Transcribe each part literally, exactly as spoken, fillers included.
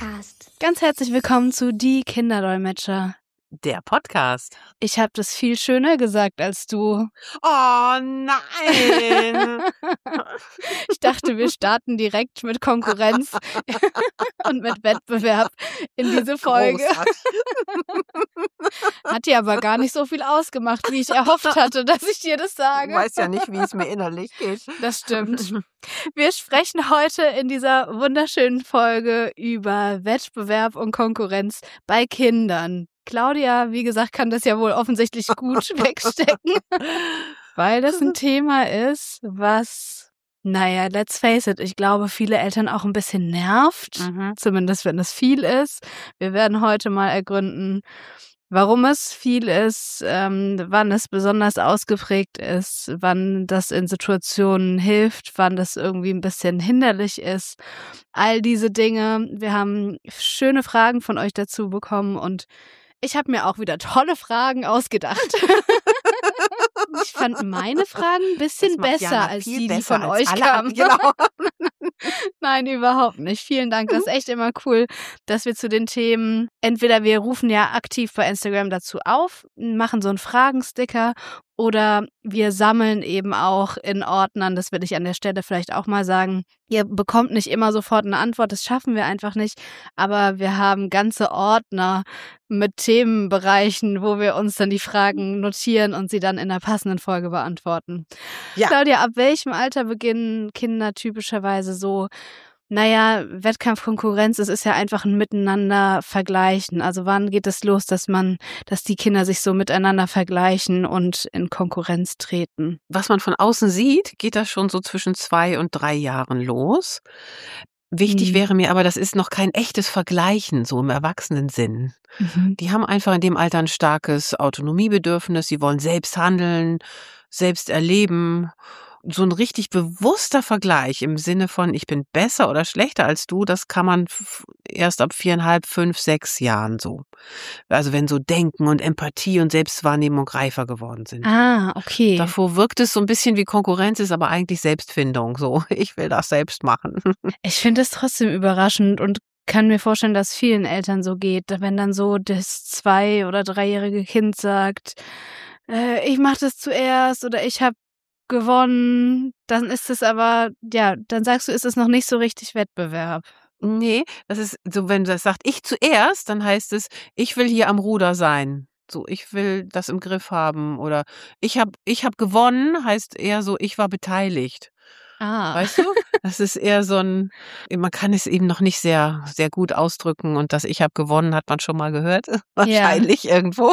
Podcast. Ganz herzlich willkommen zu Die Kinderdolmetscher. Der Podcast. Ich habe das viel schöner gesagt als du. Oh nein! Ich dachte, wir starten direkt mit Konkurrenz und mit Wettbewerb in diese Folge. Großartig. Hat dir aber gar nicht so viel ausgemacht, wie ich erhofft hatte, dass ich dir das sage. Du weißt ja nicht, wie es mir innerlich geht. Das stimmt. Wir sprechen heute in dieser wunderschönen Folge über Wettbewerb und Konkurrenz bei Kindern. Claudia, wie gesagt, kann das ja wohl offensichtlich gut wegstecken, weil das ein Thema ist, was, naja, let's face it, ich glaube, viele Eltern auch ein bisschen nervt, Mhm. zumindest wenn es viel ist. Wir werden heute mal ergründen, warum es viel ist, ähm, wann es besonders ausgeprägt ist, wann das in Situationen hilft, wann das irgendwie ein bisschen hinderlich ist. All diese Dinge. Wir haben schöne Fragen von euch dazu bekommen und ich habe mir auch wieder tolle Fragen ausgedacht. Ich fand meine Fragen ein bisschen Das macht besser Jana als viel die, die besser von als euch alle kamen. anderen. Genau. Nein, überhaupt nicht. Vielen Dank. Das ist echt immer cool, dass wir zu den Themen, entweder wir rufen ja aktiv bei Instagram dazu auf, machen so einen Fragensticker oder wir sammeln eben auch in Ordnern, das will ich an der Stelle vielleicht auch mal sagen. Ihr bekommt nicht immer sofort eine Antwort, das schaffen wir einfach nicht, aber wir haben ganze Ordner mit Themenbereichen, wo wir uns dann die Fragen notieren und sie dann in der passenden Folge beantworten. Ja. Claudia, ab welchem Alter beginnen Kinder typischerweise so, naja, Wettkampfkonkurrenz, es ist ja einfach ein Miteinander vergleichen. Also wann geht es los, dass man, dass die Kinder sich so miteinander vergleichen und in Konkurrenz treten? Was man von außen sieht, geht das schon so zwischen zwei und drei Jahren los. Wichtig Mhm. wäre mir aber, das ist noch kein echtes Vergleichen, so im Erwachsenensinn. Mhm. Die haben einfach in dem Alter ein starkes Autonomiebedürfnis, sie wollen selbst handeln, selbst erleben. So ein richtig bewusster Vergleich im Sinne von, ich bin besser oder schlechter als du, das kann man f- erst ab viereinhalb, fünf, sechs Jahren so. Also wenn so Denken und Empathie und Selbstwahrnehmung reifer geworden sind. Ah, okay. Davor wirkt es so ein bisschen wie Konkurrenz, ist aber eigentlich Selbstfindung. So, ich will das selbst machen. Ich finde es trotzdem überraschend und kann mir vorstellen, dass vielen Eltern so geht, wenn dann so das zwei- oder dreijährige Kind sagt, äh, ich mache das zuerst oder ich habe gewonnen, dann ist es aber, ja, dann sagst du, ist es noch nicht so richtig Wettbewerb. Nee, das ist so, wenn das sagt, ich zuerst, dann heißt es, ich will hier am Ruder sein. So, ich will das im Griff haben. Oder ich habe ich hab gewonnen, heißt eher so, ich war beteiligt. Ah. Weißt du? Das ist eher so ein, man kann es eben noch nicht sehr, sehr gut ausdrücken und das Ich habe gewonnen hat man schon mal gehört, wahrscheinlich irgendwo.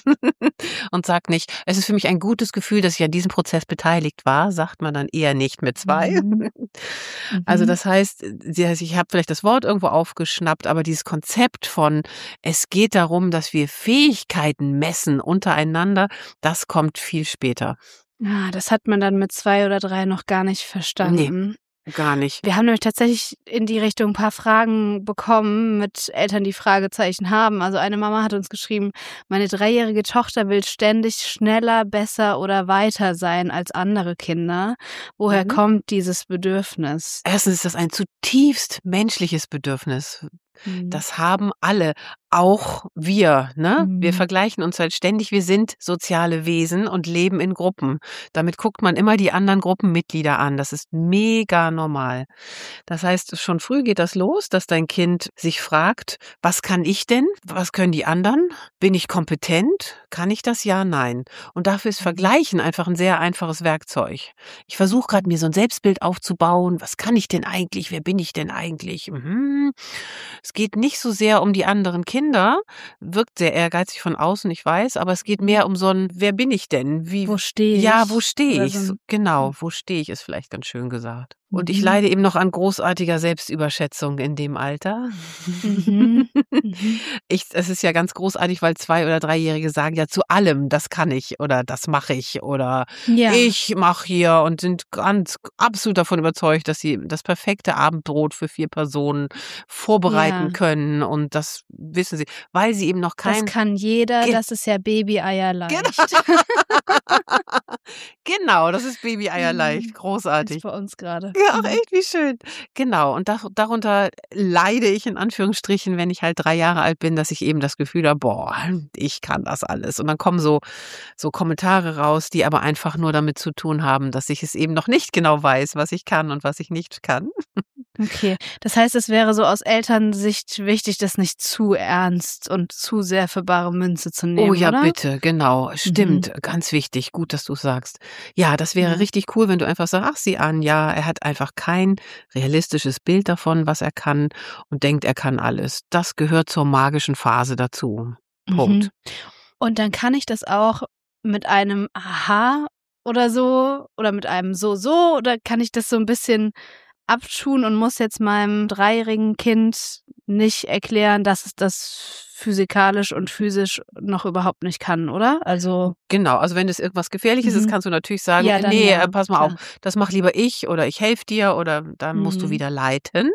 Und sagt nicht, es ist für mich ein gutes Gefühl, dass ich an diesem Prozess beteiligt war, sagt man dann eher nicht mit zwei. Mhm. Also Mhm. das heißt, sie- ich habe vielleicht das Wort irgendwo aufgeschnappt, aber dieses Konzept von, es geht darum, dass wir Fähigkeiten messen untereinander, das kommt viel später. Ah, das hat man dann mit zwei oder drei noch gar nicht verstanden. Gar nicht. Wir haben nämlich tatsächlich in die Richtung ein paar Fragen bekommen mit Eltern, die Fragezeichen haben. Also eine Mama hat uns geschrieben, meine dreijährige Tochter will ständig schneller, besser oder weiter sein als andere Kinder. Woher Mhm. kommt dieses Bedürfnis? Erstens ist das ein zutiefst menschliches Bedürfnis. Mhm. Das haben alle, auch wir, ne? Wir Mhm. vergleichen uns halt ständig. Wir sind soziale Wesen und leben in Gruppen. Damit guckt man immer die anderen Gruppenmitglieder an. Das ist mega normal. Das heißt, schon früh geht das los, dass dein Kind sich fragt, was kann ich denn? Was können die anderen? Bin ich kompetent? Kann ich das? Ja, nein. Und dafür ist Vergleichen einfach ein sehr einfaches Werkzeug. Ich versuche gerade, mir so ein Selbstbild aufzubauen. Was kann ich denn eigentlich? Wer bin ich denn eigentlich? Mhm. Es geht nicht so sehr um die anderen Kinder, wirkt sehr ehrgeizig von außen, ich weiß, aber es geht mehr um so ein, wer bin ich denn? Wie, Wo stehe ich? ja, wo stehe Oder ich? so ein- So, genau, wo stehe ich, ist vielleicht ganz schön gesagt. Und ich Mhm. leide eben noch an großartiger Selbstüberschätzung in dem Alter. Mhm. Mhm. Ich, es ist ja ganz großartig, weil Zwei- oder Dreijährige sagen ja zu allem, das kann ich oder das mache ich oder Ja. ich mache hier und sind ganz absolut davon überzeugt, dass sie das perfekte Abendbrot für vier Personen vorbereiten Ja. können und das wissen sie, weil sie eben noch Das kein kann jeder, Ge- das ist ja Baby-Eier leicht. Genau, das ist Baby-Eier leicht, Ist großartig. bei uns gerade. Ach echt, wie schön. Genau, und dar darunter leide ich in Anführungsstrichen, wenn ich halt drei Jahre alt bin, dass ich eben das Gefühl habe: „Boah, ich kann das alles.“ Und dann kommen so so Kommentare raus, die aber einfach nur damit zu tun haben, dass ich es eben noch nicht genau weiß, was ich kann und was ich nicht kann. Okay, das heißt, es wäre so aus Elternsicht wichtig, das nicht zu ernst und zu sehr für bare Münze zu Oh nehmen, ja, oder? bitte, genau. Mhm. Stimmt, ganz wichtig. Gut, dass du's sagst. Ja, das wäre Ja. richtig cool, wenn du einfach sagst: „Ach, sieh an, ja, er hat einfach kein realistisches Bild davon, was er kann und denkt, er kann alles.“ Das gehört zur magischen Phase dazu. Punkt. Mhm. Und dann kann ich das auch mit einem Aha oder so oder mit einem so, so oder kann ich das so ein bisschen abtun und muss jetzt meinem dreijährigen Kind nicht erklären, dass es das physikalisch und physisch noch überhaupt nicht kann, oder? Also Genau, also wenn es irgendwas Gefährliches ist, mhm. kannst du natürlich sagen: Ja, „Äh, dann ne, ja, äh, pass mal auf, klar. das mach lieber ich oder ich helfe dir oder dann musst du Mhm. wieder leiten.“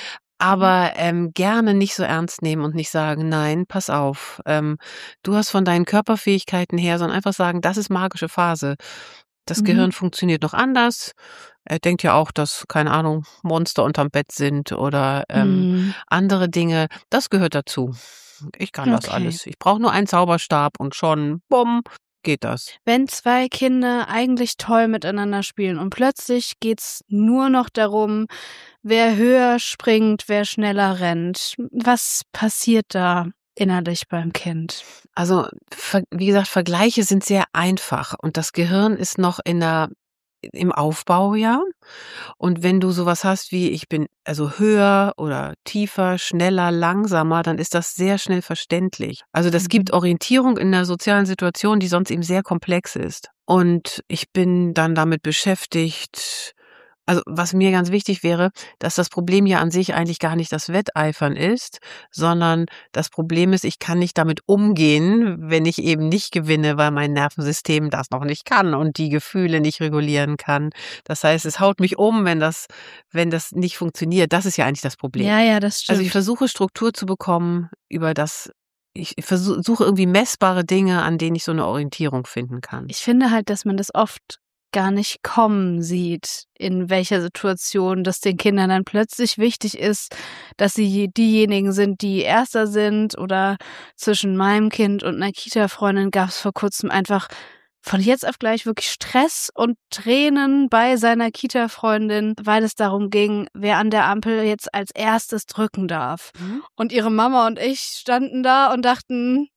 Mhm. Aber, ähm, gerne nicht so ernst nehmen und nicht sagen: „Nein, pass auf, ähm, du hast von deinen Körperfähigkeiten her“, sondern einfach sagen: „Das ist magische Phase. Das Mhm. Gehirn funktioniert noch anders.“ Er denkt ja auch, dass, keine Ahnung, Monster unterm Bett sind oder, ähm, Mhm. andere Dinge. Das gehört dazu. Ich kann das Okay. alles. Ich brauche nur einen Zauberstab und schon, bumm, geht das. Wenn zwei Kinder eigentlich toll miteinander spielen und plötzlich geht's nur noch darum, wer höher springt, wer schneller rennt. Was passiert da innerlich beim Kind? Also, ver wie gesagt, Vergleiche sind sehr einfach und das Gehirn ist noch in der im Aufbau, ja. Und wenn du so was hast wie: „Ich bin also höher oder tiefer, schneller, langsamer“, dann ist das sehr schnell verständlich. Also, das gibt Mhm. Orientierung in 'ner sozialen Situation, die sonst eben sehr komplex ist. Und ich bin dann damit beschäftigt also, was mir ganz wichtig wäre, dass das Problem ja an sich eigentlich gar nicht das Wetteifern ist, sondern das Problem ist, ich kann nicht damit umgehen, wenn ich eben nicht gewinne, weil mein Nervensystem das noch nicht kann und die Gefühle nicht regulieren kann. Das heißt, es haut mich um, wenn das wenn das nicht funktioniert. Das ist ja eigentlich das Problem. Ja, ja, das Also, ich stimmt. versuche Struktur zu bekommen über das ich versu suche irgendwie messbare Dinge, an denen ich so 'ne Orientierung finden kann. Ich finde halt, dass man das oft gar nicht kommen sieht, in welcher Situation das den Kindern dann plötzlich wichtig ist, dass sie diejenigen sind, die Erster sind oder zwischen meinem Kind und 'ner Kita-Freundin gab's vor Kurzem einfach von jetzt auf gleich wirklich Stress und Tränen bei seiner Kita-Freundin, weil es darum ging, wer an der Ampel jetzt als Erstes drücken darf. Mhm. Und ihre Mama und ich standen da und dachten,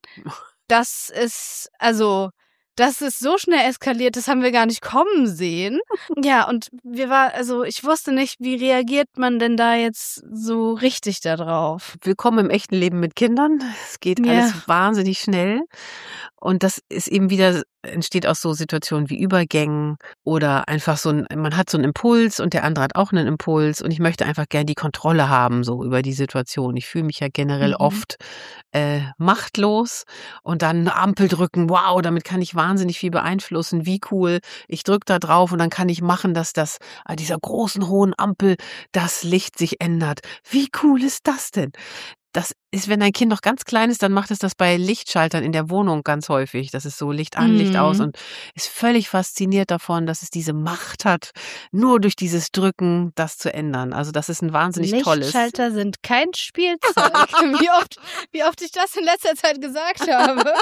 das ist also, das ist so schnell eskaliert, das haben wir gar nicht kommen sehen. Ja, und wir war also, ich wusste nicht, wie reagiert man denn da jetzt so richtig da drauf? Willkommen im echten Leben mit Kindern. Es geht Ja. alles wahnsinnig schnell. Und das ist eben wieder entsteht aus so Situationen wie Übergängen oder einfach so 'n man hat so 'n Impuls und der andere hat auch 'nen Impuls und ich möchte einfach gern die Kontrolle haben so über die Situation. Ich fühle mich ja generell Mhm. oft, äh, machtlos und dann Ampel drücken, wow, damit kann ich wahnsinnig viel beeinflussen. Wie cool. Ich drücke da drauf und dann kann ich machen, dass das an dieser großen, hohen Ampel das Licht sich ändert. Wie cool ist das denn? Das ist, wenn dein Kind noch ganz klein ist, dann macht es das bei Lichtschaltern in der Wohnung ganz häufig. Das ist so Licht an, Licht aus Mhm. und ist völlig fasziniert davon, dass es diese Macht hat, nur durch dieses Drücken das zu ändern. Also, das ist 'n wahnsinnig tolles Lichtschalter sind kein Spielzeug. Wie oft wie oft ich das in letzter Zeit gesagt habe.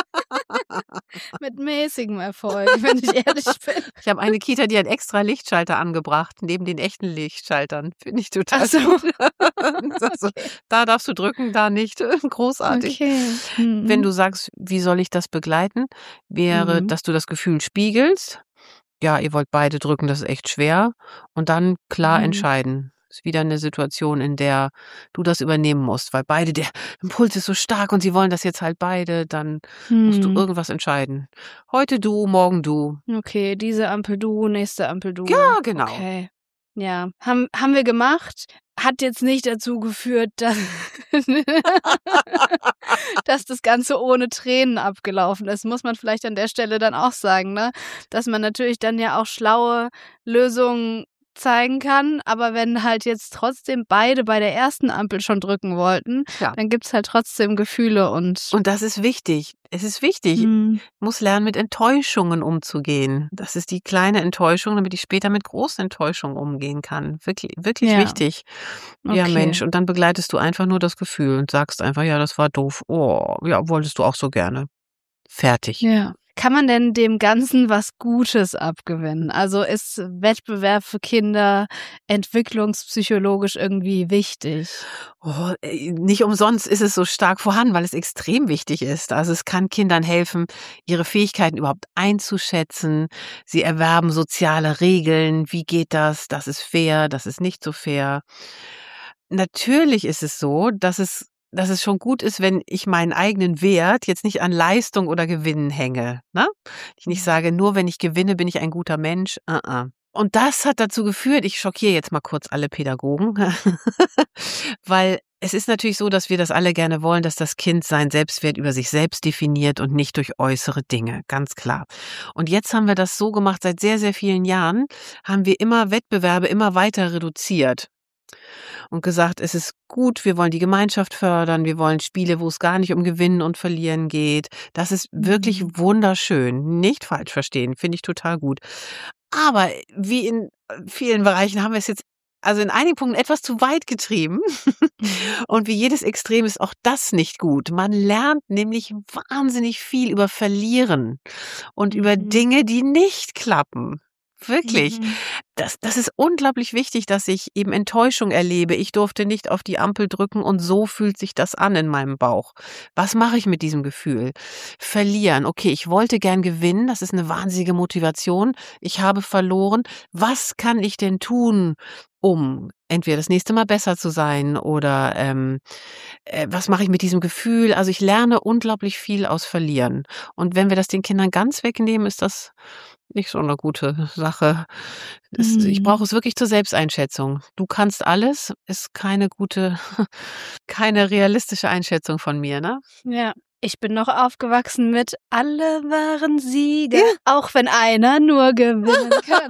Mit mäßigem Erfolg, wenn ich ehrlich bin. Ich habe eine Kita, die hat extra Lichtschalter angebracht, neben den echten Lichtschaltern. Finde ich Ach total so. gut. Sagt so: Okay. „Da darfst du drücken, da nicht.“ Großartig. Okay. Wenn Mhm. du sagst: „Wie soll ich das begleiten?“ Wäre, Mhm. dass du das Gefühl spiegelst. Ja, ihr wollt beide drücken, das ist echt schwer. Und dann klar Mhm. entscheiden. Ist wieder 'ne Situation, in der du das übernehmen musst, weil beide der Impuls ist so stark und sie wollen das jetzt halt beide, dann musst du Mhm. irgendwas entscheiden. Heute du, morgen du. Okay, diese Ampel du, nächste Ampel du. Ja, genau. Okay. Ja, haben haben wir gemacht. Hat jetzt nicht dazu geführt, dass dass das Ganze ohne Tränen abgelaufen ist, muss man vielleicht an der Stelle dann auch sagen, ne? Dass man natürlich dann ja auch schlaue Lösungen zeigen kann, aber wenn halt jetzt trotzdem beide bei der ersten Ampel schon drücken wollten, Ja. dann gibt's halt trotzdem Gefühle und Und das ist wichtig. Es ist wichtig. Mhm. Ich muss lernen, mit Enttäuschungen umzugehen. Das ist die kleine Enttäuschung, damit ich später mit großen Enttäuschungen umgehen kann. Wirklich, wirklich Ja. wichtig. Ja, Okay. Mensch. Und dann begleitest du einfach nur das Gefühl und sagst einfach, ja, das war doof. Oh, ja, wolltest du auch so gerne. Fertig. Ja. Kann man denn dem Ganzen was Gutes abgewinnen? Also ist Wettbewerb für Kinder entwicklungspsychologisch irgendwie wichtig? Oh, äh, nicht umsonst ist es so stark vorhanden, weil es extrem wichtig ist. Also es kann Kindern helfen, ihre Fähigkeiten überhaupt einzuschätzen. Sie erwerben soziale Regeln. Wie geht das? Das ist fair, das ist nicht so fair. Natürlich ist es so, dass es dass es schon gut ist, wenn ich meinen eigenen Wert jetzt nicht an Leistung oder Gewinnen hänge, ne? Ich nicht sage, nur wenn ich gewinne, bin ich ein guter Mensch. Uh-uh. Und das hat dazu geführt, ich schockiere jetzt mal kurz alle Pädagogen, weil es ist natürlich so, dass wir das alle gerne wollen, dass das Kind seinen Selbstwert über sich selbst definiert und nicht durch äußere Dinge, ganz klar. Und jetzt haben wir das so gemacht, seit sehr, sehr vielen Jahren haben wir immer Wettbewerbe immer weiter reduziert. Und gesagt, es ist gut, wir wollen die Gemeinschaft fördern, wir wollen Spiele, wo es gar nicht um Gewinnen und Verlieren geht. Das ist wirklich Mhm. wunderschön. Nicht falsch verstehen, finde ich total gut. Aber wie in vielen Bereichen haben wir es jetzt, also in einigen Punkten etwas zu weit getrieben. Mhm. Und wie jedes Extrem ist auch das nicht gut. Man lernt nämlich wahnsinnig viel über Verlieren und über Mhm. Dinge, die nicht klappen. Wirklich. Mhm. Das, das ist unglaublich wichtig, dass ich eben Enttäuschung erlebe. Ich durfte nicht auf die Ampel drücken und so fühlt sich das an in meinem Bauch. Was mache ich mit diesem Gefühl? Verlieren. Okay, ich wollte gern gewinnen. Das ist eine wahnsinnige Motivation. Ich habe verloren. Was kann ich denn tun, um entweder das nächste Mal besser zu sein oder ähm, äh, was mache ich mit diesem Gefühl? Also ich lerne unglaublich viel aus Verlieren. Und wenn wir das den Kindern ganz wegnehmen, ist das nicht so eine gute Sache. Das, ich Mhm. brauche es wirklich zur Selbsteinschätzung. Du kannst alles, ist keine gute, keine realistische Einschätzung von mir, ne? Ja. Ich bin noch aufgewachsen mit alle waren Sieger, Ja. auch wenn einer nur gewinnen kann.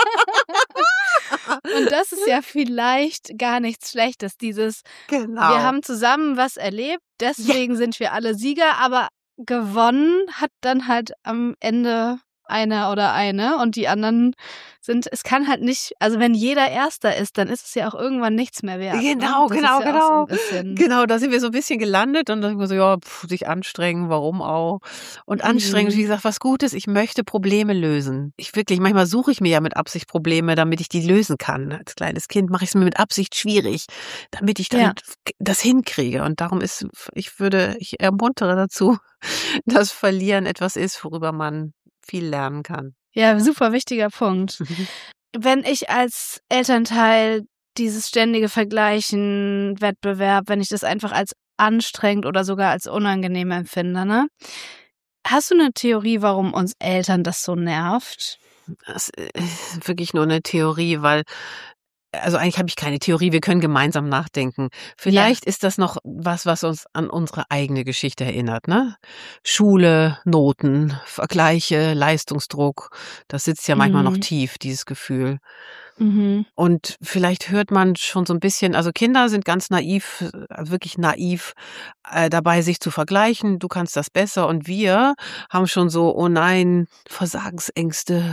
Und das ist ja vielleicht gar nichts Schlechtes, dieses Genau. wir haben zusammen was erlebt, deswegen sind wir alle Sieger, aber gewonnen hat dann halt am Ende einer oder eine und die anderen sind, es kann halt nicht, also wenn jeder Erster ist, dann ist es ja auch irgendwann nichts mehr wert. Genau, ne? Das genau, ist ja genau. auch so ein bisschen. Genau, da sind wir so ein bisschen gelandet und dann sind wir so, ja, pf, sich anstrengen, warum auch? Und anstrengend, wie Mhm. gesagt, was Gutes, ich möchte Probleme lösen. Ich wirklich, manchmal suche ich mir ja mit Absicht Probleme, damit ich die lösen kann. Als kleines Kind mache ich es mir mit Absicht schwierig, damit ich dann Ja. das hinkriege. Und darum ist, ich würde, ich ermuntere dazu, dass Verlieren etwas ist, worüber man viel lernen kann. Ja, super wichtiger Punkt. Wenn ich als Elternteil dieses ständige Vergleichen, Wettbewerb, wenn ich das einfach als anstrengend oder sogar als unangenehm empfinde, ne? Hast du eine Theorie, warum uns Eltern das so nervt? Das ist wirklich nur eine Theorie, weil also eigentlich habe ich keine Theorie, wir können gemeinsam nachdenken. Vielleicht ist das noch was, was uns an unsere eigene Geschichte erinnert, ne? Schule, Noten, Vergleiche, Leistungsdruck, das sitzt ja manchmal noch Mhm. tief, dieses Gefühl. Mhm. Und vielleicht hört man schon so ein bisschen, also Kinder sind ganz naiv, äh, wirklich naiv äh, dabei, sich zu vergleichen. Du kannst das besser. Und wir haben schon so, oh nein, Versagensängste,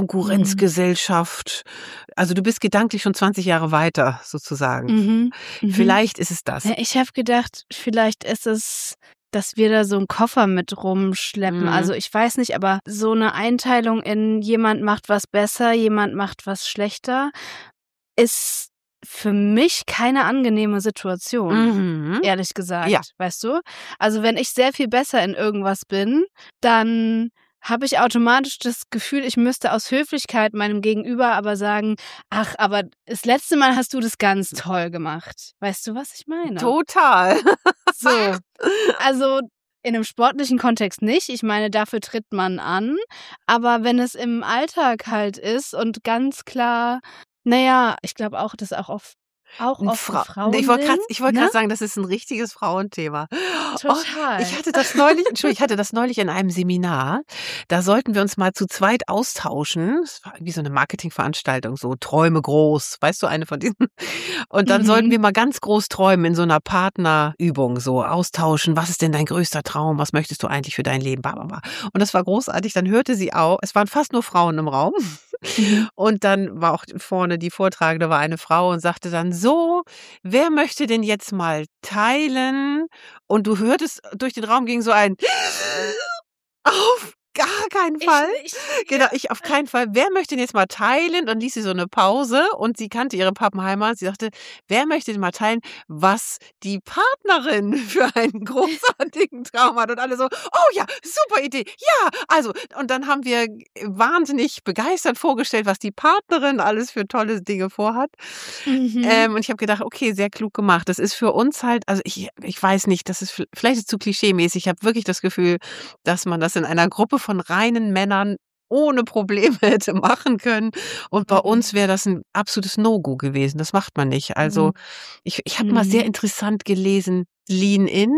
Konkurrenzgesellschaft. Also du bist gedanklich schon zwanzig Jahre weiter, sozusagen. Mhm. Mhm. Vielleicht ist es das. Ja, ich habe gedacht, vielleicht ist es, dass wir da so einen Koffer mit rumschleppen. Mhm. Also ich weiß nicht, aber so eine Einteilung in jemand macht was besser, jemand macht was schlechter, ist für mich keine angenehme Situation, Mhm. ehrlich gesagt, Ja. weißt du? Also wenn ich sehr viel besser in irgendwas bin, dann habe ich automatisch das Gefühl, ich müsste aus Höflichkeit meinem Gegenüber aber sagen, ach, aber das letzte Mal hast du das ganz toll gemacht. Weißt du, was ich meine? Total. So, also in einem sportlichen Kontext nicht. Ich meine, dafür tritt man an. Aber wenn es im Alltag halt ist und ganz klar, naja, ich glaube auch, dass auch oft Auch Ein oft Frau ein ich wollte Frauending, grad ich wollte ne? grad sagen, das ist 'n richtiges Frauenthema. Oh, Total. ich hatte das neulich Entschuldigung, ich hatte das neulich in einem Seminar. Da sollten wir uns mal zu zweit austauschen. Es war irgendwie so 'ne Marketingveranstaltung, so Träume groß, weißt du, eine von diesen. Und dann sollten Mhm. wir mal ganz groß träumen in so 'ner Partnerübung, so austauschen. Was ist denn dein größter Traum? Was möchtest du eigentlich für dein Leben? Ba, ba, ba. Und das war großartig. Dann hörte sie au es waren fast nur Frauen im Raum. Mhm. Und dann war auch vorne die Vortragende war eine Frau und sagte dann: „So, wer möchte denn jetzt mal teilen?“ Und du hörtest durch den Raum ging so ein „Auf gar keinen Ich Fall.“ nicht, Genau, ja. ich: „Auf keinen Fall. Wer möchte denn jetzt mal teilen?“ Dann ließ sie so 'ne Pause und sie kannte ihre Pappenheimer. Sie sagte: „Wer möchte denn mal teilen, was die Partnerin für einen großartigen Traum hat?“ Und alle so: „Oh ja, super Idee. Ja, also“ und dann haben wir wahnsinnig begeistert vorgestellt, was die Partnerin alles für tolle Dinge vorhat. Mhm. Ähm, und ich habe gedacht: „Okay, sehr klug gemacht.“ Das ist für uns halt also, ich ich weiß nicht, das ist v vielleicht ist es zu klischeemäßig. Ich habe wirklich das Gefühl, dass man das in einer Gruppe von reinen Männern ohne Probleme hätte machen können. Und bei Mhm. uns wäre das 'n absolutes No-Go gewesen. Das macht man nicht. Also, Mhm. ich ich habe mal sehr Mhm. interessant gelesen, Lean In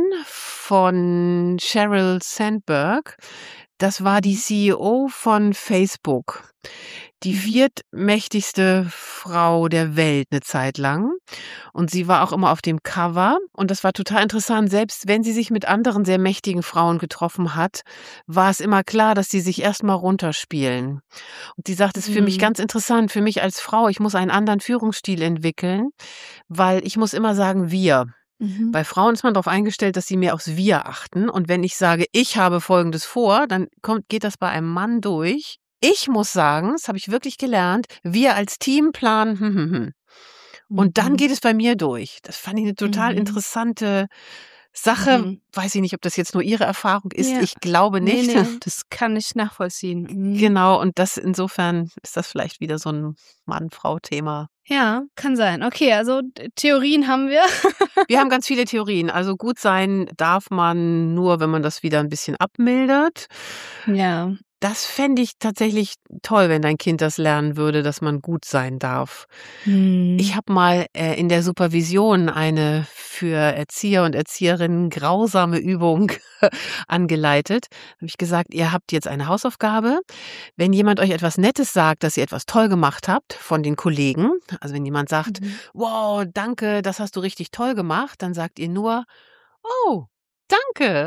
von Sheryl Sandberg. Das war die Mhm. C E O von Facebook. Die Mhm. viertmächtigste Frau der Welt 'ne Zeit lang. Und sie war auch immer auf dem Cover. Und das war total interessant. Selbst wenn sie sich mit anderen sehr mächtigen Frauen getroffen hat, war es immer klar, dass sie sich erst mal runterspielen. Und sie sagt: „Es ist für mich Mhm. ganz interessant, für mich als Frau, ich muss einen anderen Führungsstil entwickeln, weil ich muss immer sagen wir.“ Mhm. Bei Frauen ist man drauf eingestellt, dass sie mehr aufs Wir achten. Und wenn ich sage: „Ich habe Folgendes vor“, dann kommt geht das bei einem Mann durch. Ich muss sagen, das habe ich wirklich gelernt, wir als Team planen hm, hm, hm. Und dann Mhm. geht es bei mir durch. Das fand ich 'ne total Mhm. interessante Sache. Mhm. Weiß ich nicht, ob das jetzt nur ihre Erfahrung ist. Ja. Ich glaube Ne, nicht. ne, das kann ich nachvollziehen. Mhm. Genau, und das insofern ist das vielleicht wieder so 'n Mann-Frau-Thema. Ja, kann sein. Okay, also d Theorien haben wir. Wir haben ganz viele Theorien. Also, gut sein darf man nur, wenn man das wieder 'n bisschen abmildert. Ja. Das fände ich tatsächlich toll, wenn dein Kind das lernen würde, dass man gut sein darf. Ich Mhm. habe mal, äh, in der Supervision eine für Erzieher und Erzieherinnen grausame Übung angeleitet. Habe ich gesagt: „Ihr habt jetzt eine Hausaufgabe. Wenn jemand euch etwas Nettes sagt, dass ihr etwas toll gemacht habt von den Kollegen, also, wenn jemand sagt: Mhm. ‚Wow, danke, das hast du richtig toll gemacht‘, dann sagt ihr nur: ‚Oh, danke.‘“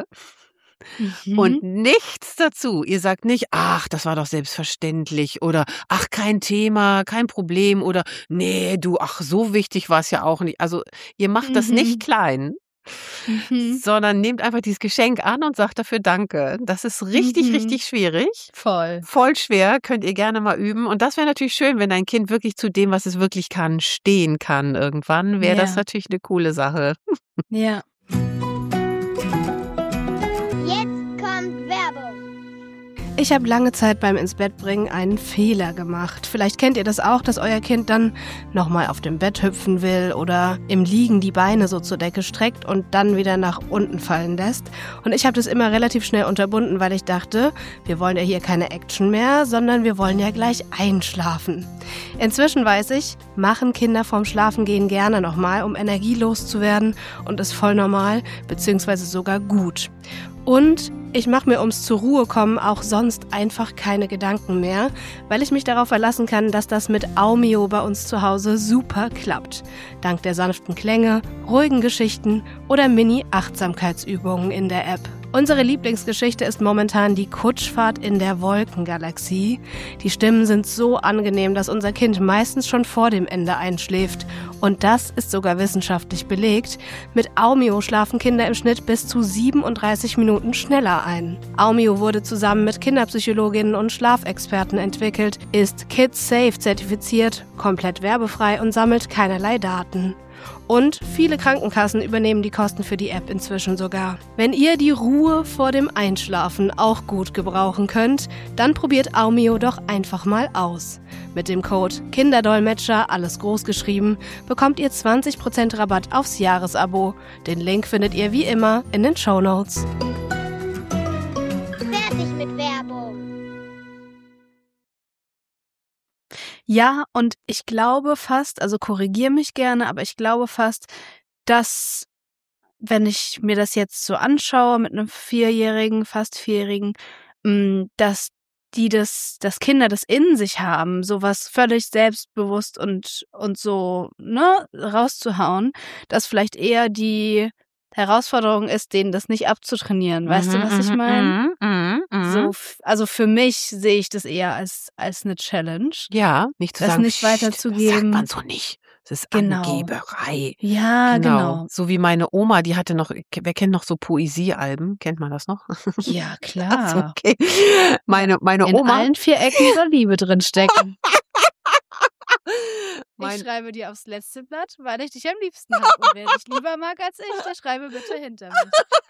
Und Mhm. nichts dazu. Ihr sagt nicht: „Ach, das war doch selbstverständlich“, oder „Ach, kein Thema, kein Problem“, oder „Ne, du, ach, so wichtig war's ja auch nicht.“ Also, ihr macht das nicht Mhm. klein, Mhm. sondern nehmt einfach dieses Geschenk an und sagt dafür „Danke“. Das ist richtig, Mhm. richtig schwierig. Voll. Voll schwer, könnt ihr gerne mal üben. Und das wäre natürlich schön, wenn dein Kind wirklich zu dem, was es wirklich kann, stehen kann irgendwann, wäre das Ja. natürlich 'ne coole Sache. Ja. Jetzt kommt Werbung. Ich habe lange Zeit beim Ins-Bett-Bringen einen Fehler gemacht. Vielleicht kennt ihr das auch, dass euer Kind dann nochmal auf dem Bett hüpfen will oder im Liegen die Beine so zur Decke streckt und dann wieder nach unten fallen lässt. Und ich habe das immer relativ schnell unterbunden, weil ich dachte, wir wollen ja hier keine Action mehr, sondern wir wollen ja gleich einschlafen. Inzwischen weiß ich, machen Kinder vorm Schlafengehen gerne nochmal, um energielos zu werden und ist voll normal, beziehungsweise sogar gut. Und ich mache mir ums zur Ruhe kommen auch sonst einfach keine Gedanken mehr, weil ich mich darauf verlassen kann, dass das mit Aumio bei uns zu Hause super klappt. Dank der sanften Klänge, ruhigen Geschichten oder Mini-Achtsamkeitsübungen in der App. Unsere Lieblingsgeschichte ist momentan die Kutschfahrt in der Wolkengalaxie. Die Stimmen sind so angenehm, dass unser Kind meistens schon vor dem Ende einschläft. Und das ist sogar wissenschaftlich belegt. Mit Aumio schlafen Kinder im Schnitt bis zu siebenunddreißig Minuten schneller ein. Aumio wurde zusammen mit Kinderpsychologinnen und Schlafexperten entwickelt, ist Kids Safe zertifiziert, komplett werbefrei und sammelt keinerlei Daten. Und viele Krankenkassen übernehmen die Kosten für die App inzwischen sogar. Wenn ihr die Ruhe vor dem Einschlafen auch gut gebrauchen könnt, dann probiert Aumio doch einfach mal aus. Mit dem Code Kinderdolmetscher, alles groß geschrieben, bekommt ihr zwanzig Prozent Rabatt aufs Jahresabo. Den Link findet ihr wie immer in den Shownotes. Fertig mit Werbung. Ja, und ich glaube fast, also korrigiere mich gerne, aber ich glaube fast, dass, wenn ich mir das jetzt so anschaue mit einem Vierjährigen, fast Vierjährigen, mh, dass die das, dass Kinder das in sich haben, sowas völlig selbstbewusst und, und so, ne, rauszuhauen, dass vielleicht eher die Herausforderung ist, denen das nicht abzutrainieren. Weißt du, was ich meine? Mhm, mhm, mhm. So, f- also für mich sehe ich das eher als, als eine Challenge. Ja, nicht zu Das sagen, nicht "Psst, das sagt weiterzugeben. man so nicht. Das ist Genau. Angeberei. Ja, genau. So wie meine Oma, die hatte noch, wer kennt noch so Poesiealben? Kennt man das noch? Ja, Ach so, klar. okay. Meine, meine In Oma, allen vier Ecken soll Liebe drin stecken. Ich mein, schreibe dir aufs letzte Blatt, weil ich dich am liebsten habe. Und wer dich lieber mag als ich, der schreibe bitte hinter mich.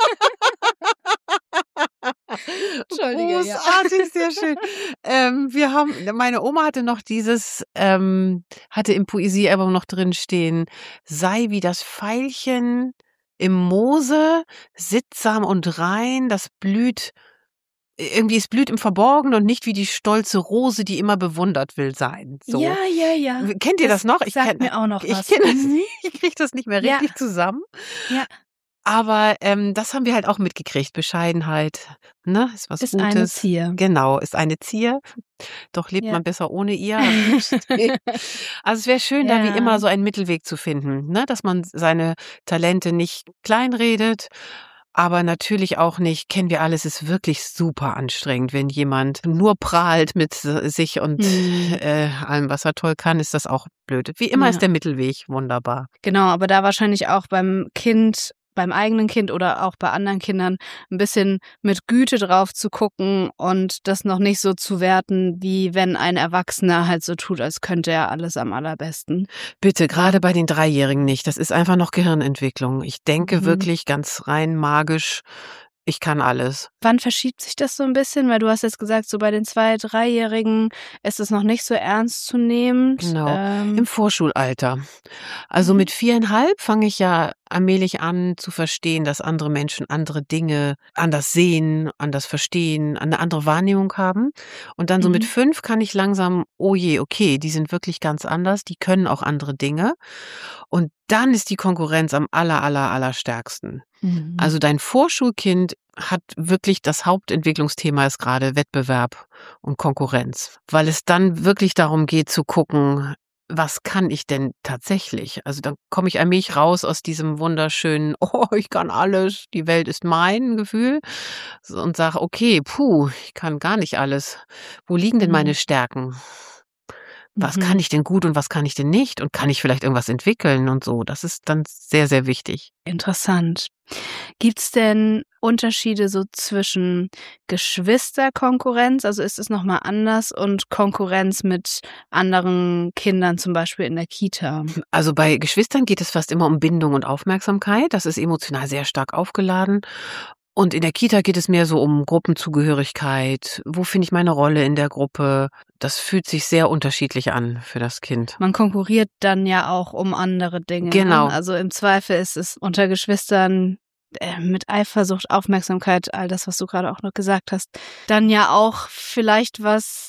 Entschuldige, ja. großartig, sehr schön. Ähm, wir haben, meine Oma hatte noch dieses, ähm, hatte im Poesiealbum noch drin stehen, sei wie das Veilchen im Moose, sittsam und rein, das blüht, irgendwie es blüht im Verborgenen und nicht wie die stolze Rose, die immer bewundert will sein. So. Ja, ja, ja. Kennt ihr das, Das noch? Ich sagt kenn, mir auch noch ich was. kenne das Mhm. nicht, ich kriege das nicht mehr Ja. richtig zusammen. Ja, Aber ähm, das haben wir halt auch mitgekriegt. Bescheidenheit, ne, ist was ist eine Gutes. Zier. Genau, ist eine Zier. Doch lebt Ja. man besser ohne ihr. Also es wäre schön, da wie Ja. immer so einen Mittelweg zu finden, ne, dass man seine Talente nicht kleinredet, aber natürlich auch nicht, kennen wir alles, ist wirklich super anstrengend, wenn jemand nur prahlt mit sich und Hm. äh, allem, was er toll kann, ist das auch blöd. Wie immer Ja. ist der Mittelweg wunderbar. Genau, aber da wahrscheinlich auch beim Kind, beim eigenen Kind oder auch bei anderen Kindern ein bisschen mit Güte drauf zu gucken und das noch nicht so zu werten, wie wenn ein Erwachsener halt so tut, als könnte er alles am allerbesten. Bitte, gerade bei den Dreijährigen nicht. Das ist einfach noch Gehirnentwicklung. Ich denke Mhm. wirklich ganz rein magisch, ich kann alles. Wann verschiebt sich das so ein bisschen? Weil du hast jetzt gesagt, so bei den Zwei-, Dreijährigen ist es noch nicht so ernst zu nehmen. Genau, Ähm, im Vorschulalter. Also Mhm. mit viereinhalb fange ich ja allmählich an zu verstehen, dass andere Menschen andere Dinge anders sehen, anders verstehen, eine andere Wahrnehmung haben. Und dann so mit Mhm. fünf kann ich langsam, oh je, okay, die sind wirklich ganz anders, die können auch andere Dinge. Und dann ist die Konkurrenz am aller, aller, aller stärksten. Mhm. Also dein Vorschulkind hat wirklich, das Hauptentwicklungsthema ist gerade Wettbewerb und Konkurrenz, weil es dann wirklich darum geht zu gucken, was kann ich denn tatsächlich? Also dann komme ich allmählich raus aus diesem wunderschönen, oh, ich kann alles, die Welt ist mein Gefühl und sage, okay, puh, ich kann gar nicht alles. Wo liegen denn meine Mhm. Stärken? Was Mhm. kann ich denn gut und was kann ich denn nicht? Und kann ich vielleicht irgendwas entwickeln und so? Das ist dann sehr, sehr wichtig. Interessant. Gibt's denn Unterschiede so zwischen Geschwisterkonkurrenz, also ist es nochmal anders, und Konkurrenz mit anderen Kindern, zum Beispiel in der Kita? Also bei Geschwistern geht es fast immer um Bindung und Aufmerksamkeit. Das ist emotional sehr stark aufgeladen. Und in der Kita geht es mehr so um Gruppenzugehörigkeit. Wo finde ich meine Rolle in der Gruppe? Das fühlt sich sehr unterschiedlich an für das Kind. Man konkurriert dann ja auch um andere Dinge. Genau. Ne? Also im Zweifel ist es unter Geschwistern äh, mit Eifersucht, Aufmerksamkeit, all das, was du gerade auch noch gesagt hast, dann ja auch vielleicht was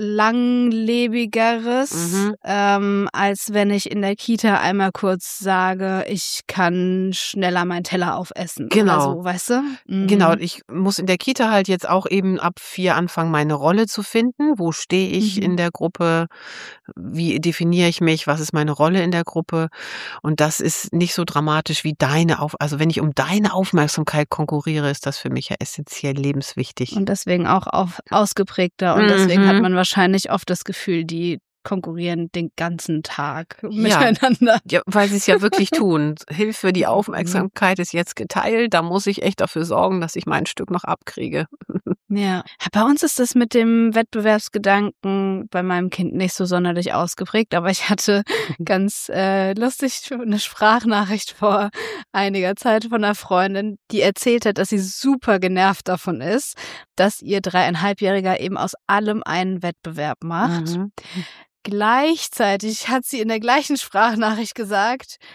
langlebigeres, Mhm. ähm, als wenn ich in der Kita einmal kurz sage, ich kann schneller meinen Teller aufessen. Genau. Oder so, weißt du? Mhm. Genau, ich muss in der Kita halt jetzt auch eben ab vier anfangen, meine Rolle zu finden. Wo stehe ich Mhm. in der Gruppe? Wie definiere ich mich? Was ist meine Rolle in der Gruppe? Und das ist nicht so dramatisch wie deine Auf, also wenn ich um deine Aufmerksamkeit konkurriere, ist das für mich ja essentiell lebenswichtig. Und deswegen auch auf, ausgeprägter. Und deswegen Mhm. hat man wahrscheinlich oft das Gefühl, die konkurrieren den ganzen Tag Ja. miteinander. Ja, weil sie es ja wirklich tun. Hilfe, die Aufmerksamkeit ist jetzt geteilt. Da muss ich echt dafür sorgen, dass ich mein Stück noch abkriege. Ja. Bei uns ist das mit dem Wettbewerbsgedanken bei meinem Kind nicht so sonderlich ausgeprägt, aber ich hatte ganz äh, lustig eine Sprachnachricht vor einiger Zeit von einer Freundin, die erzählt hat, dass sie super genervt davon ist, dass ihr dreieinhalbjähriger eben aus allem einen Wettbewerb macht. Mhm. Gleichzeitig hat sie in der gleichen Sprachnachricht gesagt,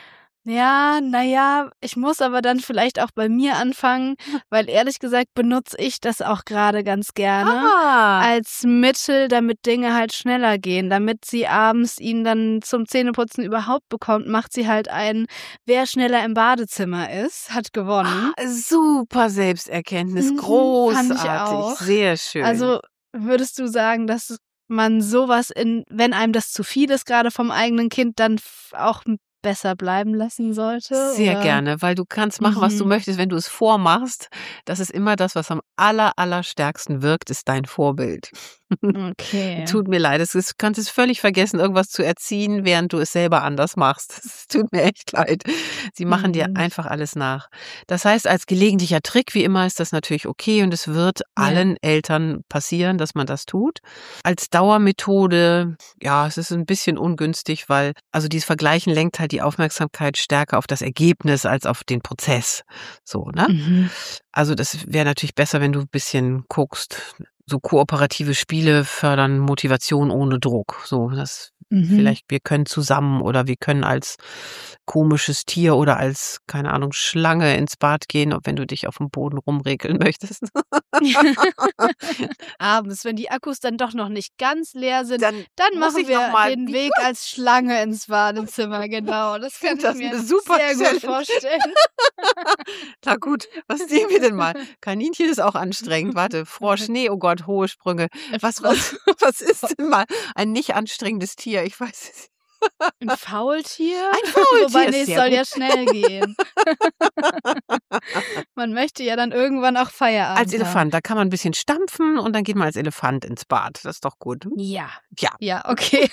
Ja, naja, ich muss aber dann vielleicht auch bei mir anfangen, weil ehrlich gesagt benutze ich das auch gerade ganz gerne Ah, als Mittel, damit Dinge halt schneller gehen. Damit sie abends ihn dann zum Zähneputzen überhaupt bekommt, macht sie halt ein, wer schneller im Badezimmer ist, hat gewonnen. super Selbsterkenntnis, Mhm, fand ich großartig, auch. sehr schön. Also würdest du sagen, dass man sowas in, wenn einem das zu viel ist, gerade vom eigenen Kind, dann f- auch besser bleiben lassen sollte? Sehr oder? gerne, weil du kannst machen, was du Mhm. möchtest, wenn du es vormachst. Das ist immer das, was am aller, allerstärksten wirkt, ist dein Vorbild. Okay. Tut mir leid, es ist, du kannst es völlig vergessen, irgendwas zu erziehen, während du es selber anders machst. Es tut mir echt leid. Sie machen dir Mhm. einfach alles nach. Das heißt, als gelegentlicher Trick, wie immer, ist das natürlich okay und es wird Ja. allen Eltern passieren, dass man das tut. Als Dauermethode, ja, es ist ein bisschen ungünstig, weil also dieses Vergleichen lenkt halt die Aufmerksamkeit stärker auf das Ergebnis als auf den Prozess. So, ne? Mhm. Also das wäre natürlich besser, wenn du ein bisschen guckst. So kooperative Spiele fördern Motivation ohne Druck. So, das Mhm. vielleicht wir können zusammen oder wir können als komisches Tier oder als, keine Ahnung, Schlange ins Bad gehen, ob wenn du dich auf dem Boden rumregeln möchtest. Abends, wenn die Akkus dann doch noch nicht ganz leer sind, Dann dann muss machen ich noch wir mal den Weg als Schlange ins Badezimmer. Genau, das kann finde ich das mir eine super sehr Challenge. gut vorstellen. Na gut, was nehmen wir denn mal? Kaninchen ist auch anstrengend. Warte, Frosch, nee, oh Gott, hohe Sprünge. Was, was, was ist denn mal ein nicht anstrengendes Tier? Ich weiß es nicht. Ein Faultier? Ein Faultier Wobei, ist nee, es sehr soll gut. ja schnell gehen. Man möchte ja dann irgendwann auch Feierabend Als Elefant, da kann man ein bisschen stampfen und dann geht man als Elefant ins Bad. Das ist doch gut. haben. Ja, Ja. ja, okay.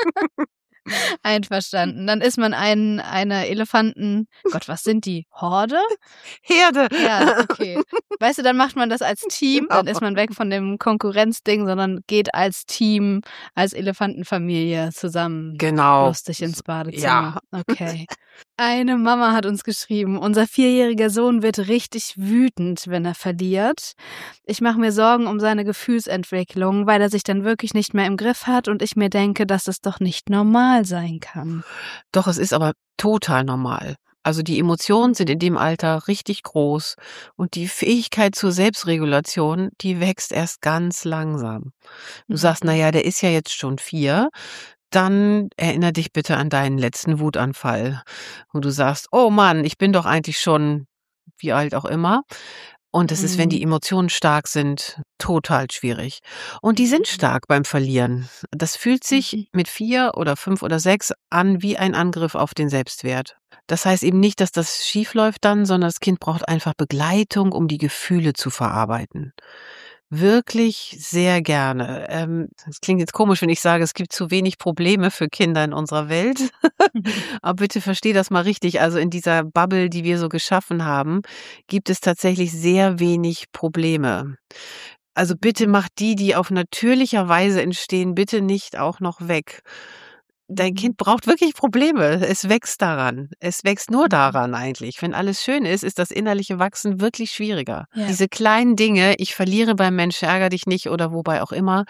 Einverstanden. Dann ist man ein, eine Elefanten... Gott, was sind die? Horde? Herde. Ja, okay. Weißt du, dann macht man das als Team, dann Genau. ist man weg von dem Konkurrenzding, sondern geht als Team, als Elefantenfamilie zusammen Genau. lustig ins Badezimmer. Ja. Okay. Eine Mama hat uns geschrieben, unser vierjähriger Sohn wird richtig wütend, wenn er verliert. Ich mache mir Sorgen um seine Gefühlsentwicklung, weil er sich dann wirklich nicht mehr im Griff hat und ich mir denke, dass es doch nicht normal sein kann. Doch, es ist aber total normal. Also die Emotionen sind in dem Alter richtig groß und die Fähigkeit zur Selbstregulation, die wächst erst ganz langsam. Du sagst, na ja, der ist ja jetzt schon vier. Dann erinnere dich bitte an deinen letzten Wutanfall. Und du sagst, oh Mann, ich bin doch eigentlich schon, wie alt auch immer. Und es ist, wenn die Emotionen stark sind, total schwierig. Und die sind stark beim Verlieren. Das fühlt sich Mhm. mit vier oder fünf oder sechs an wie ein Angriff auf den Selbstwert. Das heißt eben nicht, dass das schief läuft dann, sondern das Kind braucht einfach Begleitung, um die Gefühle zu verarbeiten. Wirklich sehr gerne. Ähm, das klingt jetzt komisch, wenn ich sage, es gibt zu wenig Probleme für Kinder in unserer Welt. Aber bitte versteh das mal richtig. Also in dieser Bubble, die wir so geschaffen haben, gibt es tatsächlich sehr wenig Probleme. Also bitte mach die, die auf natürlicher Weise entstehen, bitte nicht auch noch weg. Dein Kind braucht wirklich Probleme. Es wächst daran. Es wächst nur daran eigentlich. Wenn alles schön ist, ist das innerliche Wachsen wirklich schwieriger. Ja. Diese kleinen Dinge, ich verliere beim Menschen, ärger dich nicht oder wobei auch immer,